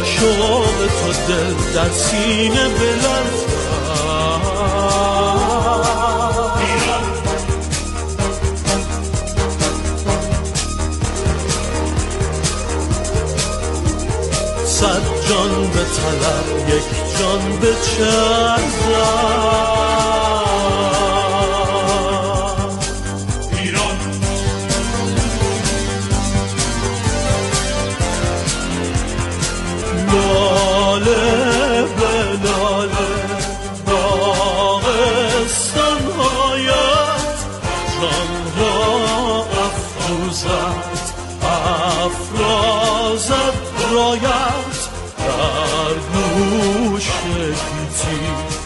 شوق تو دل در سینه بلرزد. صد جان به طلب یک جان به چرزد. رایت در گوش گیتی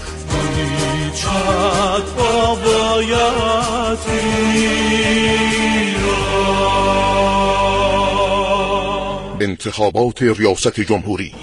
بیچت آبایت ایران. انتخابات ریاست جمهوری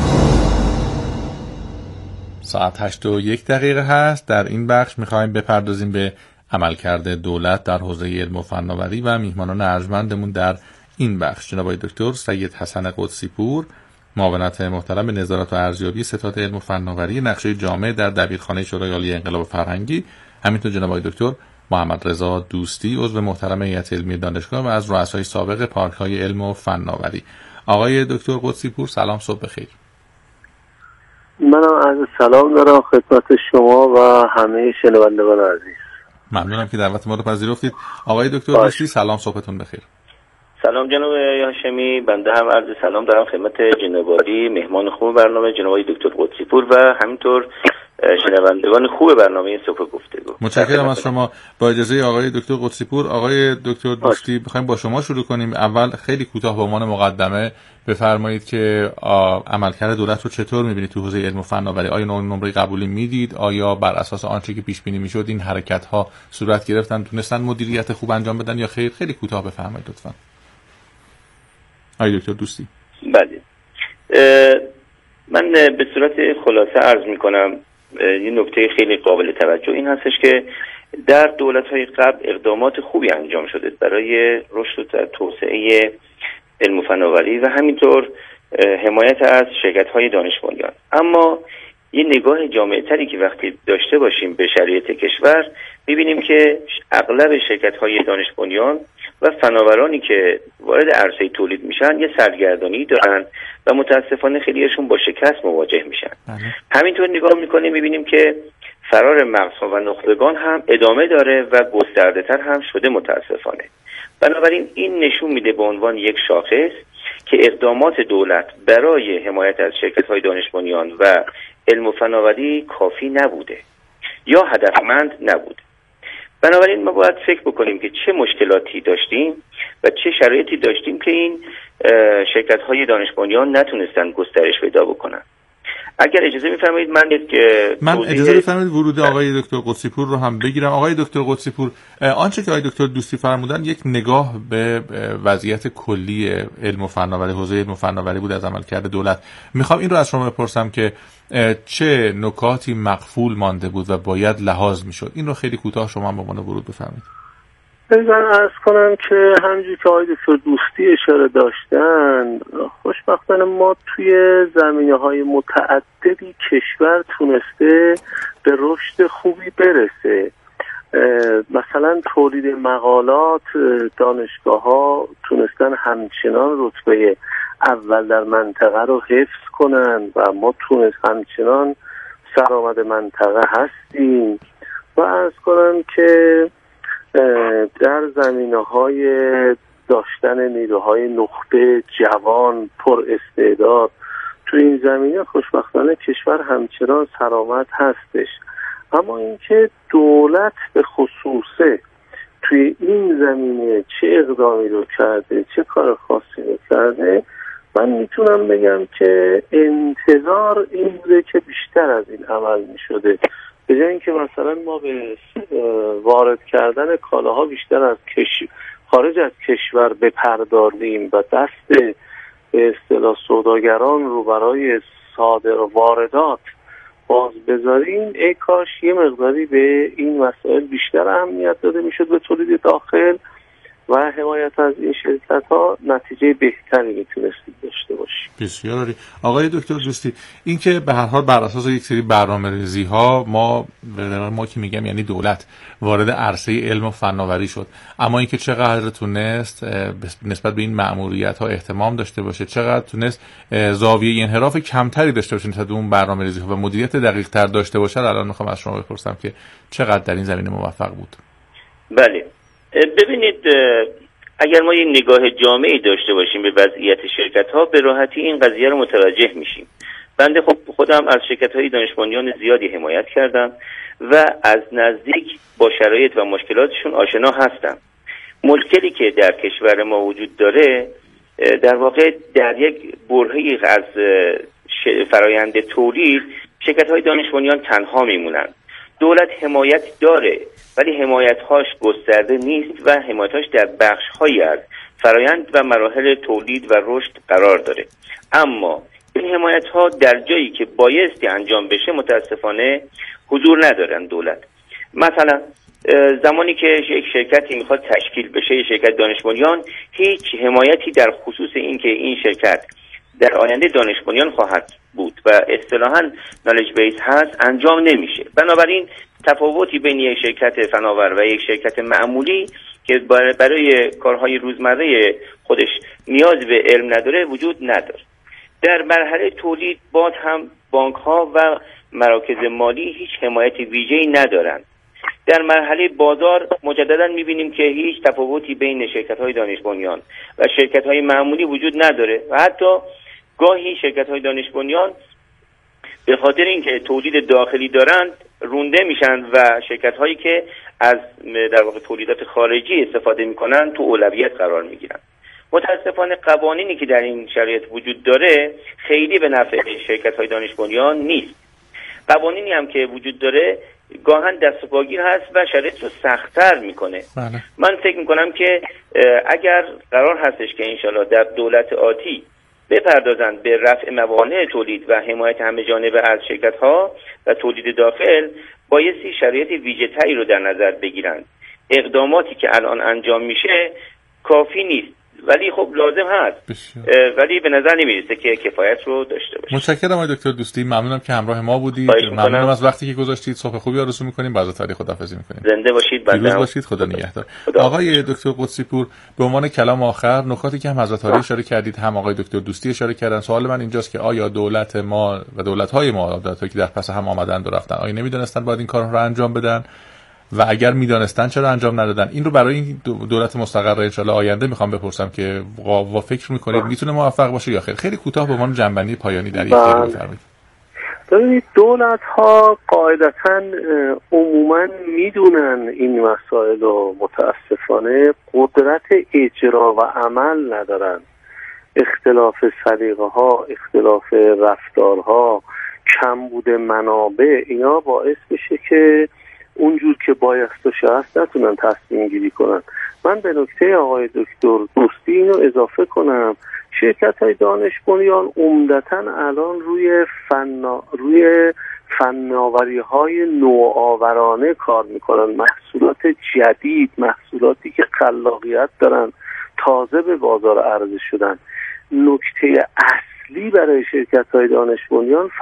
ساعت 8:01 هست. در این بخش میخوایم بپردازیم به عملکرد دولت در حوزه علم و فناوری و میهمانان ارجمندمون در این بخش جناب دکتر سید حسن قدسی پور، معاونت محترم به نظارت و ارزیابی ستاد علم و فناوری، نقشه جامع در دبیرخانه شورای عالی انقلاب فرهنگی، همینطور جناب دکتر محمد رضا دوستی، عضو محترم هیئت علمی دانشگاه و از رؤسای سابق پارک‌های علم و فناوری. آقای دکتر قدسی پور سلام، صبح بخیر. منم عرض سلام دارم خدمت شما و همه شنوندگان عزیز. ممنونم که دعوت ما رو پذیرفتید. آقای دکتر دوستی سلام، صبحتون بخیر. سلام جناب هاشمی، بنده هم عرض سلام دارم خدمت جناب عالی مهمان خوب برنامه جناب دکتر قدسی پور و همینطور شنوندگان خوب برنامه صبح گفتگو. متشکرم از شما. با اجازه آقای دکتر قدسی پور، آقای دکتر دوستی بخوایم با شما شروع کنیم. اول خیلی کوتاه به عنوان مقدمه بفرمایید که عملکرد دولت رو چطور می‌بینید تو حوزه علم و فناوری؟ آیا نمره قبولی میدید؟ آیا بر اساس آنچه که پیش بینی میشد این حرکت‌ها صورت گرفتن، تونستن مدیریت خوب انجام بدن یا خیر؟ خیلی کوتاه بفرمایید لطفاً. آقای دکتر دوستی. بله، من به صورت خلاصه عرض میکنم یه نکته خیلی قابل توجه این هستش که در دولت‌های قبل اقدامات خوبی انجام شده برای رشد و توسعه علم و فناوری و همینطور حمایت از شرکت‌های دانش بنیان. اما یه نگاه جامع‌تری که وقتی داشته باشیم به شرایط کشور می‌بینیم که اغلب شرکت‌های دانش بنیان و فناورانی که وارد عرصه تولید میشن یه سرگردانی دارن و متاسفانه خیلیشون با شکست مواجه میشن. همینطور نگاه میکنیم میبینیم که فرار مغزها و نخبگان هم ادامه داره و گسترده تر هم شده متاسفانه. بنابراین این نشون میده به عنوان یک شاخص که اقدامات دولت برای حمایت از شرکت‌های دانش بنیان و علم و فناوری کافی نبوده یا هدفمند نبوده. بنابراین ما باید فکر بکنیم که چه مشکلاتی داشتیم و چه شرایطی داشتیم که این شرکت‌های دانش بنیان نتونستن گسترش پیدا بکنن. اگر اجازه می‌فرمایید من اجازه بفرمایید ورود آقای دکتر قدسی پور رو هم بگیرم. آقای دکتر قدسی پور، آنچه که آقای دکتر دوستی فرمودن یک نگاه به وضعیت کلی علم و فناوری، حوزه علم و فناوری بود از عملکرد دولت. میخوام این رو از شما بپرسم که چه نکاتی مغفول مانده بود و باید لحاظ میشد؟ این رو خیلی کوتاه شما هم به عنوان ورود بفرمایید. من عرض کنم که همونجوری که آقای دکتر دوستی اشاره داشتن، خوشبختانه ما توی زمینه‌های متعددی کشور تونسته به رشد خوبی برسه. مثلا تولید مقالات، دانشگاه‌ها تونستن همچنان رتبه اول در منطقه رو حفظ کنن و ما همچنان سرآمد منطقه هستیم. و عرض کنم که در زمینه‌های داشتن نیروهای نخبه، جوان، پر استعداد، تو این زمینه خوشبختانه کشور همچنان سرآمد هستش. اما اینکه دولت به خصوصه توی این زمینه چه اقدامی رو کرده، چه کار خاصی رو کرده، من میتونم بگم که انتظار این بوده که بیشتر از این عمل میشده. به جای اینکه مثلا ما به وارد کردن کالاها بیشتر از خارج از کشور بپردازیم و دست به اصطلاح سوداگران رو برای صادر و واردات باز بذاریم، ای کاش یه مقداری به این مسائل بیشتر اهمیت داده میشد به تولید داخل و حمایت از این شرکت ها نتیجه بهتری میتونستید داشته باشیم. بسیار عالی. آقای دکتر دوستی، این که به هر حال بر اساس یک سری برنامه‌ریزی‌ها ما که میگم یعنی دولت وارد عرصه علم و فناوری شد، اما اینکه چقدر تونست نسبت به این مأموریت‌ها اهتمام داشته باشه، چقدر تونست زاویه انحراف کمتری داشته باشه نسبت به اون برنامه‌ریزی‌ها و مدیریت دقیق‌تر داشته باشه، الان میخوام از شما بپرسم که چقدر در این زمینه موفق بود. بله، ببینید اگر ما یه نگاه جامعی داشته باشیم به وضعیت شرکت‌ها، به راحتی این قضیه رو متوجه میشیم. بنده خودم از شرکت‌های دانش بنیان زیادی حمایت کردم و از نزدیک با شرایط و مشکلاتشون آشنا هستم. مشکلی که در کشور ما وجود داره در واقع در یک برهه‌ای از فرایند تولید شرکت‌های دانش بنیان تنها میمونن. دولت حمایت داره ولی حمایت‌هاش گسترده نیست و حمایت‌هاش در بخش‌هایی از فرایند و مراحل تولید و رشد قرار داره. اما این حمایت‌ها در جایی که بایستی انجام بشه متاسفانه حضور ندارن دولت. مثلا زمانی که یک شرکتی میخواد تشکیل بشه، یک شرکت دانش بنیان، هیچ حمایتی در خصوص این که این شرکت در آینده دانش بنیان خواهد بود و اصطلاحاً نالج بیس هست انجام نمیشه. بنابراین تفاوتی بین یک شرکت فناور و یک شرکت معمولی که برای کارهای روزمره خودش نیاز به علم نداره وجود نداره. در مرحله تولید باز هم بانک‌ها و مراکز مالی هیچ حمایت ویژه‌ای ندارند. در مرحله بازار مجددا می‌بینیم که هیچ تفاوتی بین شرکت‌های دانش بنیان و شرکت‌های معمولی وجود نداره و حتی گاهی شرکت‌های دانش بنیان به خاطر اینکه تولید داخلی دارند رونده میشن و شرکت‌هایی که از در واقع تولیدات خارجی استفاده می‌کنن تو اولویت قرار می‌گیرن. متاسفانه قوانینی که در این شرایط وجود داره خیلی به نفع شرکت‌های دانش بنیان نیست. قوانینی هم که وجود داره گاهن دست و پاگیر هست و شرایط رو سخت‌تر میکنه. من فکر میکنم که اگر قرار هستش که انشالله در دولت آتی بپردازند به رفع موانع تولید و حمایت همه جانبه از شرکت‌ها و تولید داخل، بایستی شرایط ویژه‌تری رو در نظر بگیرند. اقداماتی که الان انجام میشه کافی نیست ولی خب لازم هست، ولی به نظر نمیرسه که کفایت رو داشته باشه. متشکرم آقای دکتر دوستی، ممنونم که همراه ما بودید، ممنونم از وقتی که گذاشتید. صبح خوبی آرزو می‌کنیم، باز تاریخ خداحافظی می‌کنیم. زنده باشید، پیروز باشید، خدا نگهدار. آقای دکتر قدسی پور، به عنوان کلام آخر نکاتی که هم حضرت عالی اشاره کردید، هم آقای دکتر دوستی اشاره کردن، سوال من اینجاست که آیا دولت ما و دولت‌های ما، دولت‌هایی که در پس هم آمدن و رفتن، آیا نمی‌دونستن باید این کارها رو انجام بدن؟ و اگر میدانستن چرا انجام ندادن؟ این رو برای این دولت مستقر ان شاءالله آینده میخوام بپرسم که و فکر میکنید میتونه موفق باشه یا خیر؟ خیلی کوتاه به عنوان جنبندی پایانی در یک دقیقه بفرمایید. ببینید دولت ها قاعدتاً عموماً میدونن این مسائل و متاسفانه قدرت اجرا و عمل ندارن. اختلاف سلیقه ها، اختلاف رفتارها، کمبود منابع، اینا باعث میشه که اونجور که بایست و شایست نتونن تصمیم گیری کنن. من به نکته آقای دکتر دوستی اینو اضافه کنم، شرکت‌های دانش بنیان عمدتاً الان روی فناوری‌های نوآورانه کار میکنن، محصولات جدید، محصولاتی که خلاقیت دارن، تازه به بازار عرضه شدن. نکته اصلی برای شرکت‌های دانش بنیان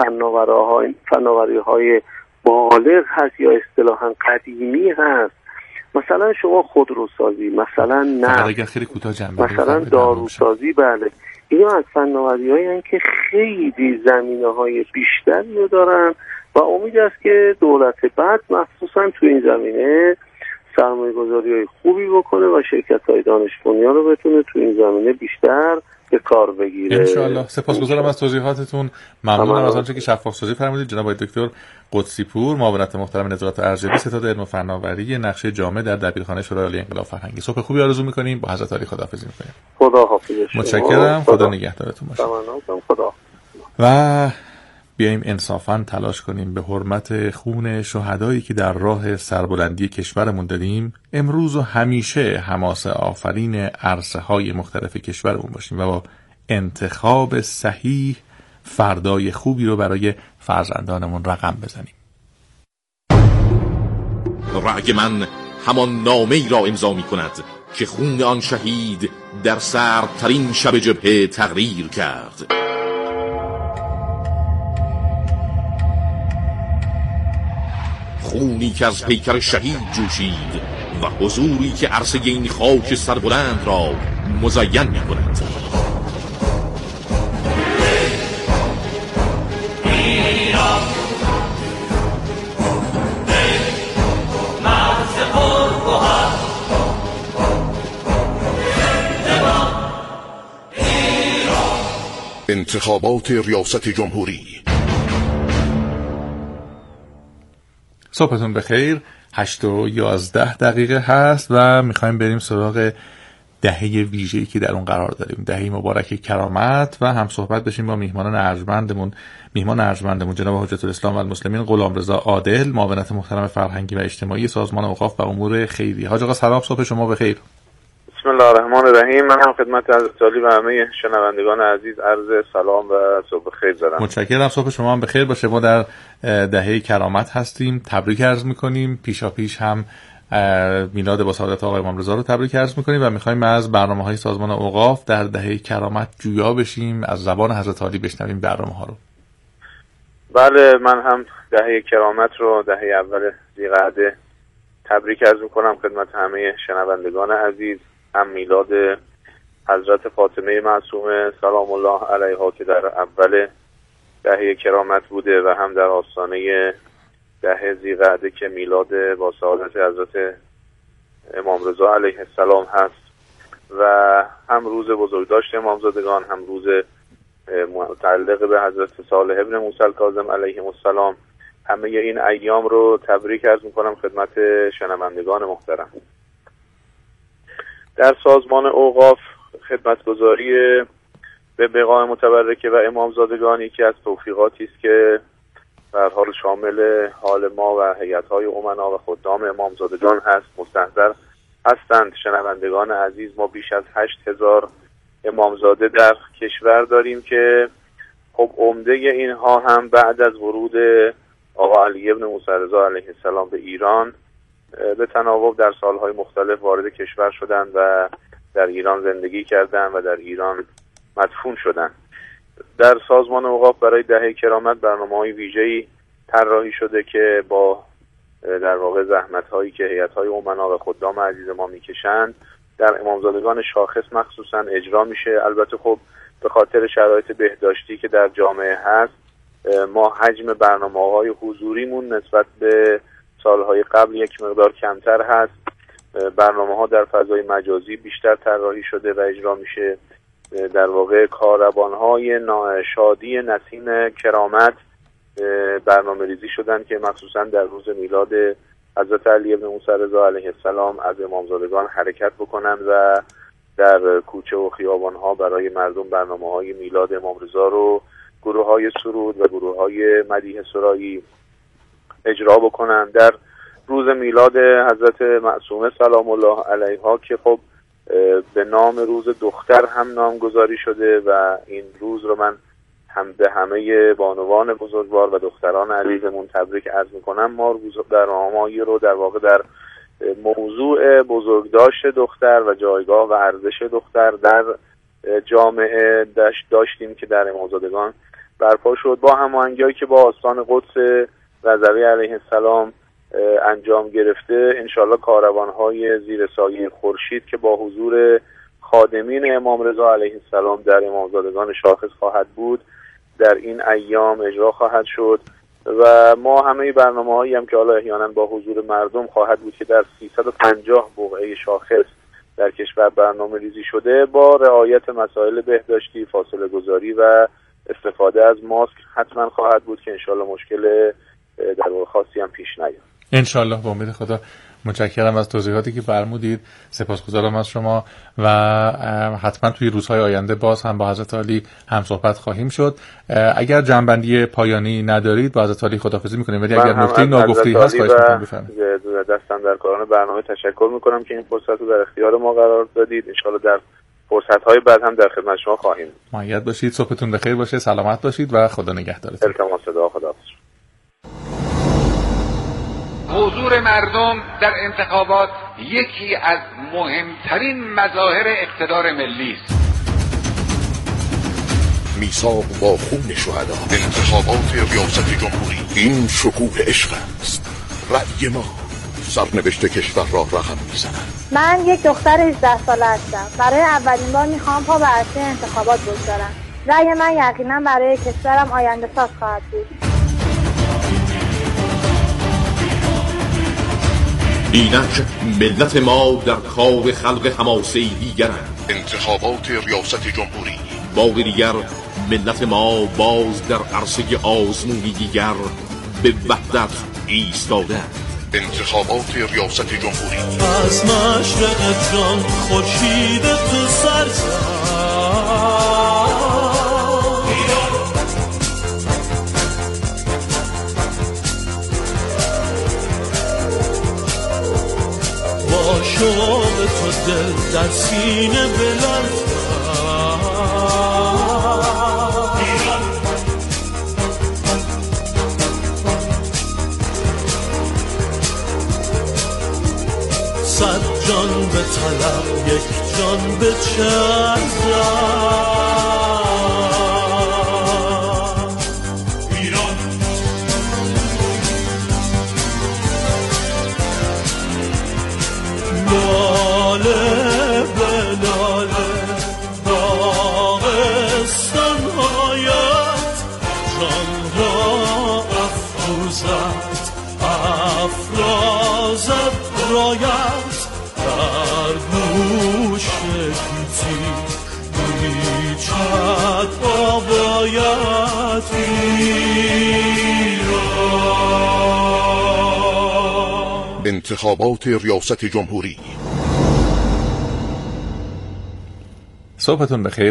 فناوری‌های بالغ هست یا اصطلاحاً قدیمی هست. مثلا شما خودروسازی، مثلا نفت، مثلا داروسازی، بله، اینا از فناوری‌هایی هستند که خیلی زمینه‌های بیشتری رو دارن و امید است که دولت بعد مخصوصا تو این زمینه سرمایه‌گذاری‌های خوبی بکنه و شرکت‌های دانش بنیان رو بتونه تو این زمینه بیشتر به کار بگیره ان شاء الله. سپاسگزارم از توضیحاتتون، ممنونم از آنچه که شفاف‌سازی فرمودید. جناب دکتر قدسی پور، معاونت محترم نظارت ارزیابی ستاد علم و فناوری، نقشه جامع در دبیرخانه شورای عالی انقلاب فرهنگی. صبح خوبی آرزو می‌کنیم، با حضرت عالی خداحافظی می‌کنیم. خداحافظ. متشکرم، خدا نگهدارتون باشه. خدا. و بیاییم انصافاً تلاش کنیم به حرمت خون شهدایی که در راه سربلندی کشورمون دادیم، امروز و همیشه حماسه آفرین عرصه‌های مختلف کشورمون باشیم و با انتخاب صحیح فردای خوبی رو برای فرزندانمون رقم بزنیم. رأی من همان نامه‌ای را امضا می‌کند که خون آن شهید در سردترین شب جبهه تقریر کرد. خونی که از پیکر شهید جوشید و حضوری که عرصه این خاک سربلند را مزین می‌کند. انتخابات ریاست جمهوری. صبحتون بخیر. 8:11 هست و میخوایم بریم سراغ دهه ویژه‌ای که در اون قرار داریم، دهه مبارک کرامت، و هم صحبت بشیم با میهمان ارجمندمون جناب حجت الاسلام و المسلمین غلامرضا عادل، معاونت محترم فرهنگی و اجتماعی سازمان اوقاف و امور خیریه. حاج آقا سلام، صبح شما بخیر. بسم الله الرحمن الرحیم. من هم خدمت حضرت عالی و همه شنوندگان عزیز عرض سلام و صبح خیر دارم. متشکرم. صبح شما هم بخیر باشه. ما در دهه کرامت هستیم، تبریک عرض می‌کنیم. پیشاپیش هم میلاد با سعادت آقای امام رضا رو تبریک عرض می‌کنیم و می‌خوایم از برنامه‌های سازمان اوقاف در دهه کرامت جویا بشیم، از زبان حضرت عالی بشنویم برنامه‌ها رو. بله، من هم دهه کرامت رو دهه اول ذی‌قعده تبریک عرض می‌کنم خدمت همه شنوندگان عزیز. هم میلاد حضرت فاطمه معصومه سلام الله علیها که در اول دهه کرامت بوده و هم در آستانه دهه ذی‌قعده که میلاد با سعادت حضرت امام رضا علیه السلام هست، و هم روز بزرگداشت امامزادگان، هم روز متعلق به حضرت صالح ابن موسی الکاظم علیهم السلام. همه این ایام رو تبریک عرض میکنم خدمت شنوندگان محترم. در سازمان اوقاف خدمتگزاری به بقاء متبرکه و امامزادگان یکی از توفیقاتی است که در حال شامل حال ما و هیئت‌های امنا و خدام امامزادگان هست. مستحضر هستند شنوندگان عزیز، ما بیش از 8000 امامزاده در کشور داریم که خب عمده اینها هم بعد از ورود آقا علی ابن موسی رضا علیه السلام به ایران به تناوب در سالهای مختلف وارد کشور شدند و در ایران زندگی کردند و در ایران مدفون شدند. در سازمان اوقاف برای دهه کرامت برنامه‌های ویژه‌ای طراحی شده که با در واقع زحمت‌هایی که هیئت‌های امنا و خدام عزیز ما می‌کشند در امامزادگان شاخص مخصوصاً اجرا میشه. البته خب به خاطر شرایط بهداشتی که در جامعه هست، ما حجم برنامه‌های حضوریمون نسبت به سالهای قبل یک مقدار کمتر هست. برنامه‌ها در فضای مجازی بیشتر طراحی شده و اجرا میشه. در واقع کاروان‌های شادی نسیم کرامت برنامه ریزی شدن که مخصوصا در روز میلاد حضرت علی ابن موسی رضا علیه السلام از امامزادگان حرکت بکنن و در کوچه و خیابان‌ها برای مردم برنامه‌های میلاد امام رضا رو گروه‌های سرود و گروه‌های مدیح سرایی اجرا بکنن. در روز میلاد حضرت معصومه سلام الله علیها که خب به نام روز دختر هم نامگذاری شده و این روز رو من هم به همه بانوان بزرگوار و دختران عزیزمون تبریک عرض میکنم. ما برنامه‌ای رو در واقع در موضوع بزرگداشت دختر و جایگاه و ارزش دختر در جامعه داشتیم که در امامزادگان برپا شد، با هماهنگی‌هایی که با آستان قدس رضوی علیه السلام انجام گرفته. انشالله کاروان‌های زیر سایه خورشید که با حضور خادمین امام رضا علیه السلام در امامزادگان شاخص خواهد بود در این ایام اجرا خواهد شد و ما همه برنامه‌هایی هم که حالا احیانا با حضور مردم خواهد بود که در 350 بقعه شاخص در کشور برنامه ریزی شده با رعایت مسائل بهداشتی، فاصله گذاری و استفاده از ماسک حتما خواهد بود که انشالله مشکل در واقع خاصی هم پیش نیاد. انشالله با امید خدا. متشکرم از توضیحاتی که فرمودید، سپاسگزارم از شما و حتما توی روزهای آینده باز هم با حضرت عالی هم صحبت خواهیم شد. اگر جنبندی پایانی ندارید با حضرت عالی خداحافظی میکنیم، ولی اگر نکته ناگفته هست خواهش میکنم بفرمایید. دستم در کاران برنامه تشکر میکنم که این فرصت رو در اختیار ما قرار دادید. ان شاءالله در فرصت‌های بعد هم در خدمت شما خواهیم. مؤید باشید، صبحتون بخیر باشه، سلامت باشید و خدا نگهدارتون. التماس دعا، خداحافظ. حضور مردم در انتخابات یکی از مهمترین مظاهر اقتدار ملی است. میثاق با خون شهدا، انتخابات ریاست جمهوری، این شکوه عشق است. رأی ما سرنوشت کشور را رقم می‌زند. من یک دختر 18 ساله هستم. برای اولین بار میخوام پا به عرصه انتخابات بگذارم. رأی من یقینا برای کشورم آینده ساز خواهد بود. اینک ملت ما در کار خلق حماسه‌ای دیگرند. انتخابات ریاست جمهوری. بار دیگر ملت ما باز در عرصه آزمونی دیگر به وحدت ایستادند. انتخابات ریاست جمهوری. از مشرق جان خورشید تو سر زد، با شوق تو دل در سینه بلرزد. صد جان به طلب یک جان به چه ارزد. ایران لاله به لاله داغستان هایت جان را افروزد رایت در گوش گیتی بیچد آبایت ایران. انتخابات ریاست جمهوری. صبحتون بخیر.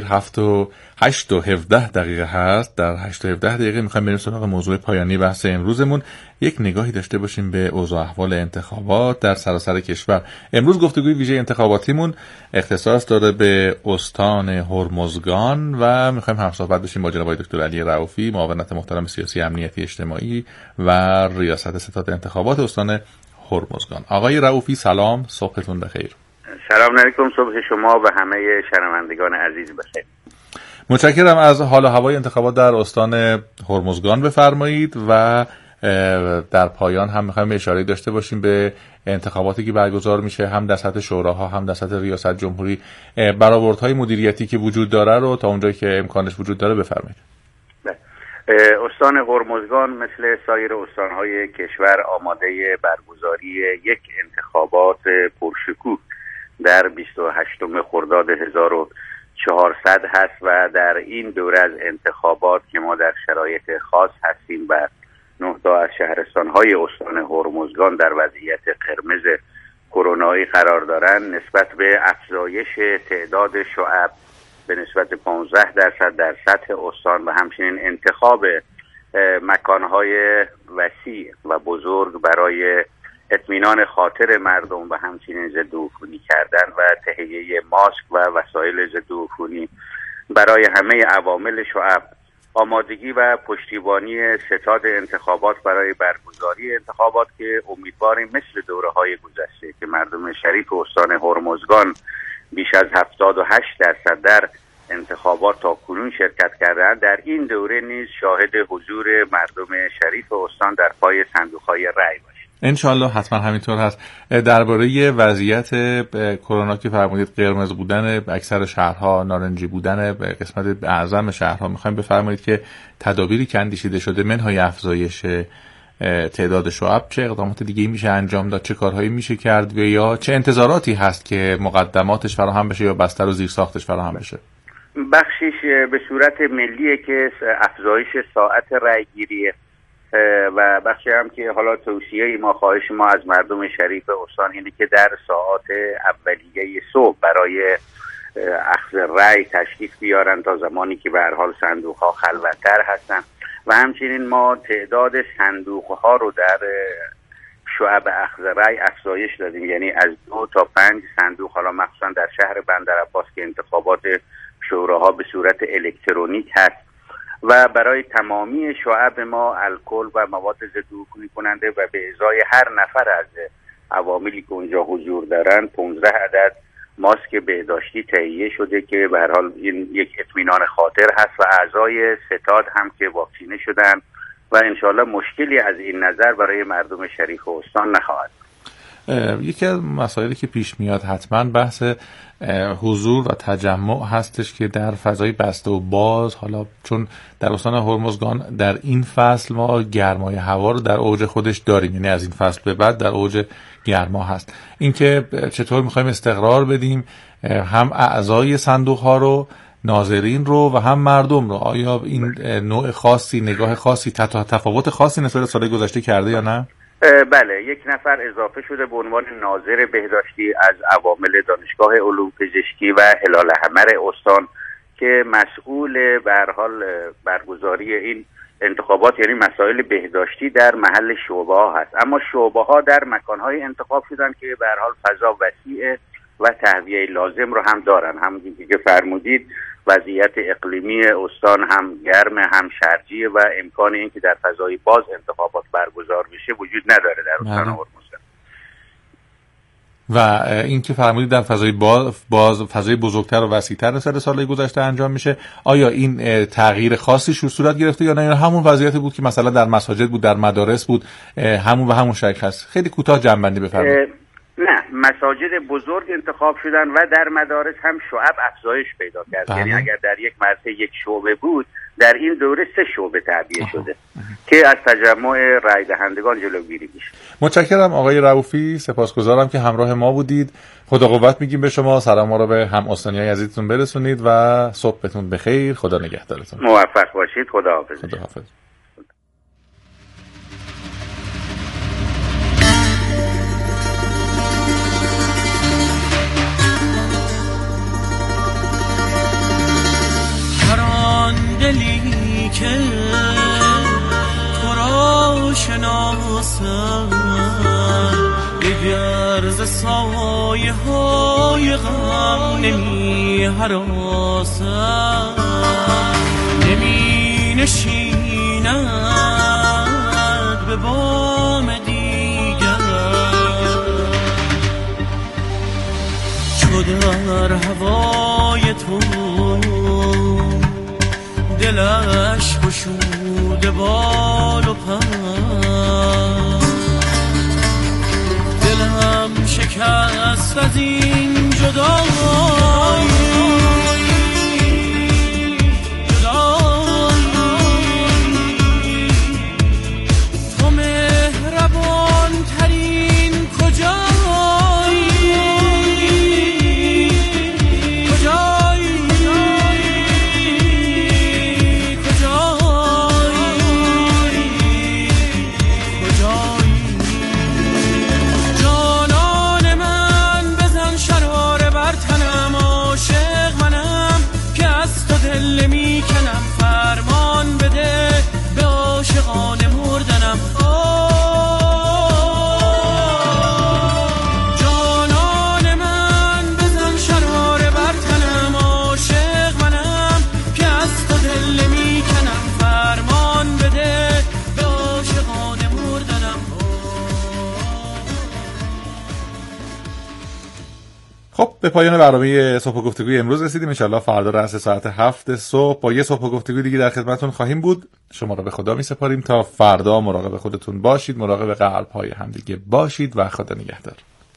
7:08 هست. در 8:17 میخوایم بریم سراغ موضوع پایانی بحث امروزمون. یک نگاهی داشته باشیم به اوضاع احوال انتخابات در سراسر کشور. امروز گفتگوی ویژه انتخاباتیمون اختصاص داره به استان هرمزگان و میخوایم همصحبت بشیم با جناب دکتر علی رؤوفی، معاونت محترم سیاسی امنیتی اجتماعی و ریاست ستاد انتخابات استان هرمزگان. آقای رؤوفی سلام، صبحتون بخیر. سلام علیکم، صبح شما و همه شنوندگان عزیز بخیر. متشکرم. از حال و هوای انتخابات در استان هرمزگان بفرمایید و در پایان هم می‌خوایم اشاره داشته باشیم به انتخاباتی که برگزار میشه، هم در سطح شوراها هم در سطح ریاست جمهوری. برآوردهای مدیریتی که وجود داره رو تا اونجایی که امکانش وجود داره بفرمایید. استان هرمزگان مثل سایر استان‌های کشور آماده برگزاری یک انتخابات پرشکوه در 28 خرداد 1400 هست و در این دوره از انتخابات که ما در شرایط خاص هستیم و 9 تا از شهرستان‌های استان هرمزگان در وضعیت قرمز کرونایی قرار دارند، نسبت به افزایش تعداد شعب به نسبت 15% در سطح استان و همچنین انتخاب مکان‌های وسیع و بزرگ برای اطمینان خاطر مردم و همچنین ضد عفونی کردن و تهیه ماسک و وسایل ضد عفونی برای همه عوامل شعب، آمادگی و پشتیبانی ستاد انتخابات برای برگزاری انتخابات که امیدواریم مثل دوره‌های گذشته که مردم شریف استان هرمزگان بیش از 78% در انتخابات تا کنون شرکت کردند، در این دوره نیز شاهد حضور مردم شریف استان در پای صندوق‌های رای باشیم. انشالله حتما همینطور هست. درباره وضعیت کرونا که فرمودید قرمز بودن اکثر شهرها، نارنجی بودن قسمت اعظم شهرها، میخوایم بفرمایید که تدابیری که اندیشیده شده منهای افزایش تعداد شعب، چه اقدامات دیگه میشه انجام داد، چه کارهایی میشه کرد و یا چه انتظاراتی هست که مقدماتش فراهم بشه یا بستر و زیر ساختش فراهم بشه؟ بخشیش به صورت ملیه که افزایش ساعت رایگیریه و بخشی هم که حالا توصیه ما، خواهش ما از مردم شریف استان اینه که در ساعات اولیه صبح برای اخذ رای تشریف بیارن تا زمانی که به هر حال صندوق‌ها خلوت‌تر هستن و همچنین ما تعداد صندوق‌ها رو در شعب اخذ رای افزایش دادیم، یعنی از 2 تا 5 صندوق، حالا مخصوصا در شهر بندرعباس که انتخابات شوراها به صورت الکترونیک هست و برای تمامی شعب ما الکل و مواد ضد عفونی کننده و به ازای هر نفر از عواملی که اونجا حضور دارن 15 عدد ماسک بهداشتی تهیه شده که به هر حال این یک اطمینان خاطر هست و اعضای ستاد هم که واکسینه شدن و انشاءالله مشکلی از این نظر برای مردم شریف و استان نخواهد. یکی از مسائلی که پیش میاد حتما بحث حضور و تجمع هستش که در فضای بسته و باز، حالا چون در استان هرمزگان در این فصل ما گرمای هوا رو در اوج خودش داریم، یعنی از این فصل به بعد در اوج گرما هست. اینکه چطور میخوایم استقرار بدیم هم اعضای صندوق ها رو، ناظرین رو و هم مردم رو، آیا این نوع خاصی، نگاه خاصی، تفاوت خاصی نسبت به سال گذشته کرده یا نه؟ بله، یک نفر اضافه شده به عنوان ناظر بهداشتی از عوامل دانشگاه علوم پزشکی و هلال احمر استان که مسئول به هر حال برگزاری این انتخابات، یعنی مسائل بهداشتی در محل شعبه ها هست. اما شعبه ها در مکان های انتخاب شدن که به هر حال فضا وسیعه و تهویه لازم رو هم دارن. همونجوری که فرمودید وضعیت اقلیمی استان هم گرم هم شرجیه و امکان این که در فضای باز انتخابات برگزار بشه وجود نداره در استان هرمزگان. و این که فرمودید در فضای باز فضای بزرگتر و وسیع‌تر نسبت سال گذشته انجام میشه، آیا این تغییر خاصی صورت گرفته یا نه؟ یا همون وضعیتی بود که مثلا در مساجد بود، در مدارس بود، همون و همون شکل هست؟ خیلی کوتاه جمع‌بندی بفرمایید. نه، مساجد بزرگ انتخاب شدن و در مدارس هم شعب افزایش پیدا کرد. یعنی اگر در یک مرحله یک شعبه بود، در این دوره 3 شعبه تعبیه شده که از تجمع رای دهندگان جلوگیری میشه. متشکرم آقای رؤوفی، سپاسگزارم که همراه ما بودید. خدا قوت میگیم به شما، سلام ما رو به هم استانیای عزیزتون برسونید و صبحتون بخیر. خدا نگهدارتون. موفق باشید. خداحافظ. خداحافظ. دلی که تو را شناسم دیگر ز سایه های غم نمی هراسم، نمی نشیند به بام دیگر چو در هوای تو دلش گشوده بال و پر، دلم شکست از این جدایی تو مهربان ترین کجایی خب به پایان برنامه صبح گفتگوی امروز رسیدیم. انشالله فردا رأس ساعت 7 صبح با یه صبح گفتگوی دیگه در خدمتتون خواهیم بود. شما را به خدا می سپاریم تا فردا. مراقب خودتون باشید، مراقب قلب‌های همدیگه باشید و خدا نگهدار.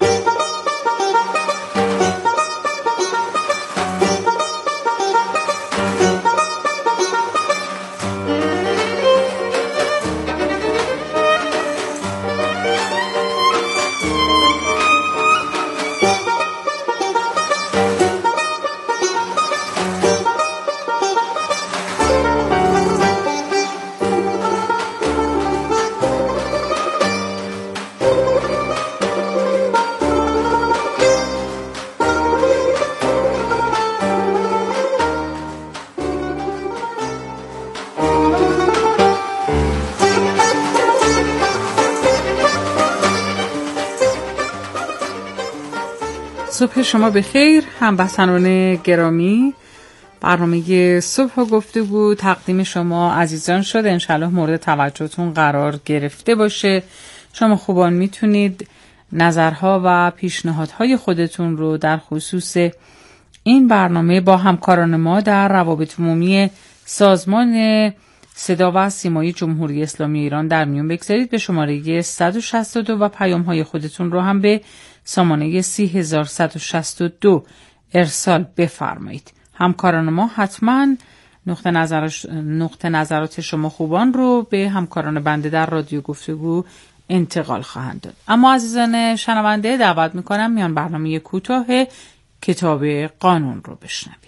صبح شما بخیر هموطنان گرامی. برنامه صبح گفتگو تقدیم شما عزیزان شد. انشالله مورد توجهتون قرار گرفته باشه. شما خوبان میتونید نظرها و پیشنهادهای خودتون رو در خصوص این برنامه با همکاران ما در روابط عمومی سازمان صدا و سیمای جمهوری اسلامی ایران در میون بگذارید. به شماره 162 و پیام‌های خودتون رو هم به سامانه 30162 ارسال بفرمایید. همکاران ما حتما نقطه نظرات شما خوبان رو به همکاران بنده در رادیو گفتگو انتقال خواهند داد. اما عزیزان شنونده دعوت میکنم میان برنامه کوتاه کتاب قانون رو بشنوید.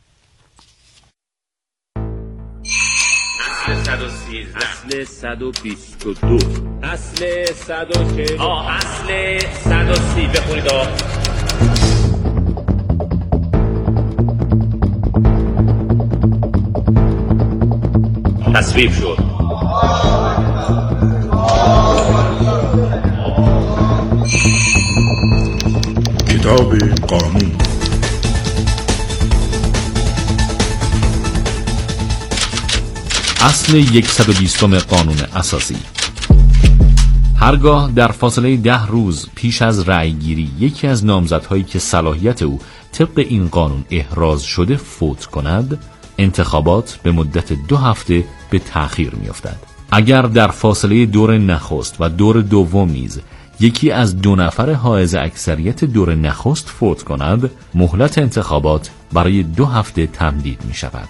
اصل 113 اصل 122 اصل 140 اصل 130 بخونید تصویب شد. کتاب قانون. اصل 120 قانون اساسی. هرگاه در فاصله 10 روز پیش از رأیگیری یکی از نامزدهایی که صلاحیت او طبق این قانون احراز شده فوت کند، انتخابات به مدت 2 هفته به تأخیر می‌افتد. اگر در فاصله دور نخست و دور دوم نیز یکی از 2 نفر حائز اکثریت دور نخست فوت کند، مهلت انتخابات برای 2 هفته تمدید می‌شود.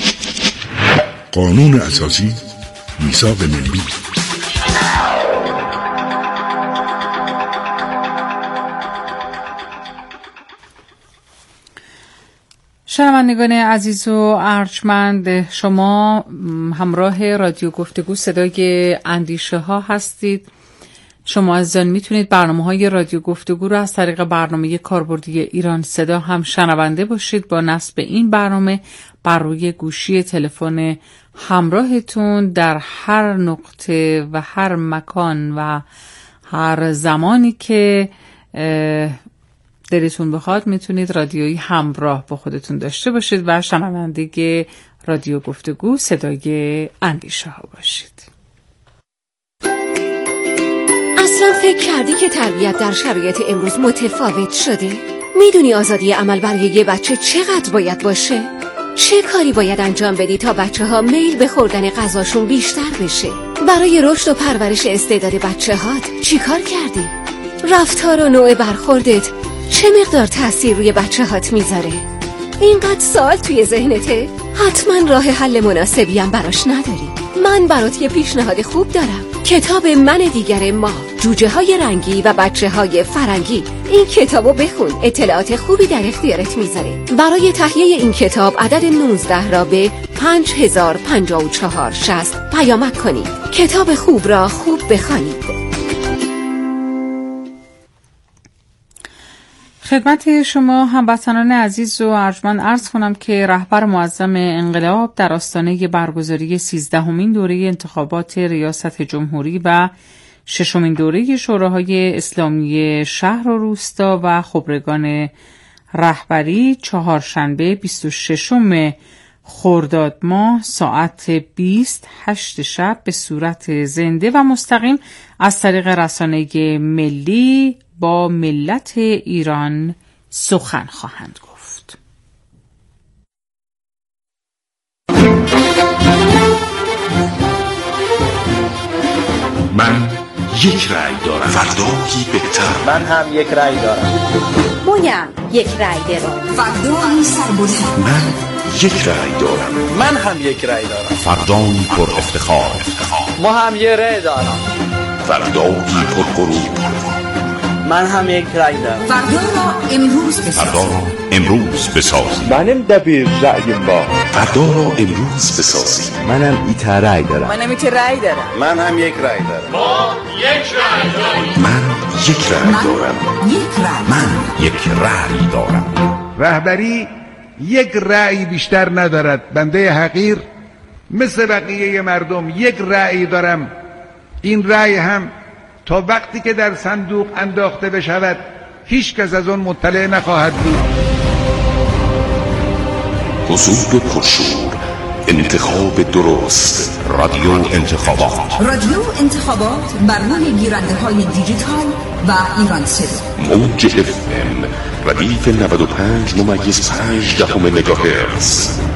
قانون اساسی، میثاق ملی. شنوندگان عزیز و ارجمند، شما همراه رادیو گفتگو صدای اندیشه ها هستید. شما عزیزان میتونید برنامه‌های رادیو گفتگو رو از طریق برنامه کاربردی ایران صدا هم شنونده باشید. با نصب این برنامه بر روی گوشی تلفن همراهتون در هر نقطه و هر مکان و هر زمانی که دلتون بخواد میتونید رادیویی همراه با خودتون داشته باشید و شنونده رادیو گفتگو صدای اندیشه ها باشید. اصلا فکر کردی که تربیت در شرایط امروز متفاوت شده؟ میدونی آزادی عمل برای یه بچه چقدر باید باشه؟ چه کاری باید انجام بدی تا بچه ها میل به خوردن غذاشون بیشتر بشه؟ برای رشد و پرورش استعداد بچه هات چی کار کردی؟ رفتار و نوع برخوردت چه مقدار تأثیر روی بچه هات میذاره؟ اینقدر سوال توی ذهنته؟ حتما راه حل مناسبی هم براش نداری. من برات یه پیشنهاد خوب دارم. کتاب من دیگر ما، جوجه های رنگی و بچه های فرنگی. این کتابو بخون، اطلاعات خوبی در اختیارت میذاره. برای تهیه این کتاب عدد 19 را به 505460 پیامک کنید. کتاب خوب را خوب بخوانید. خدمت شما هموطنان عزیز و ارجمند عرض کنم که رهبر معظم انقلاب در آستانه برگزاری 13مین دوره انتخابات ریاست جمهوری و 6مین دوره شوراهای اسلامی شهر و روستا و خبرگان رهبری چهارشنبه 26 خرداد ماه ساعت 28 شب به صورت زنده و مستقیم از طریق رسانه ملی با ملت ایران سخن خواهند گفت. من یک رأی دارم. فردایی بهتر. من هم یک رأی دارم. مویم یک رأی دارم. فردایی سربلند. من یک رأی دارم. من هم یک رأی دارم. فردایی پر افتخار. ما هم یک رأی دارم. فردایی پر غرور. من هم یک رأی دارم. فردا را امروز بسازیم. منم دبیر رأی با. فردا را امروز بسازیم. منم ایتا رأی دارم. منم ایتا رأی دارم. من هم یک رأی دارم. ما یک رأی داریم. من یک رأی دارم. من یک رأی دارم. رهبری یک رأی بیشتر ندارد. بنده حقیر مثل بقیه مردم یک رأی دارم. این رأی هم تا وقتی که در صندوق انداخته بشود هیچ کس از آن مطلع نخواهد بود. حضور پرشور، انتخاب درست، رادیو انتخابات. رادیو انتخابات بر روی گیرنده های دیجیتال و ایران صدا. موج FM ردیف 95.5 مگاهرتز.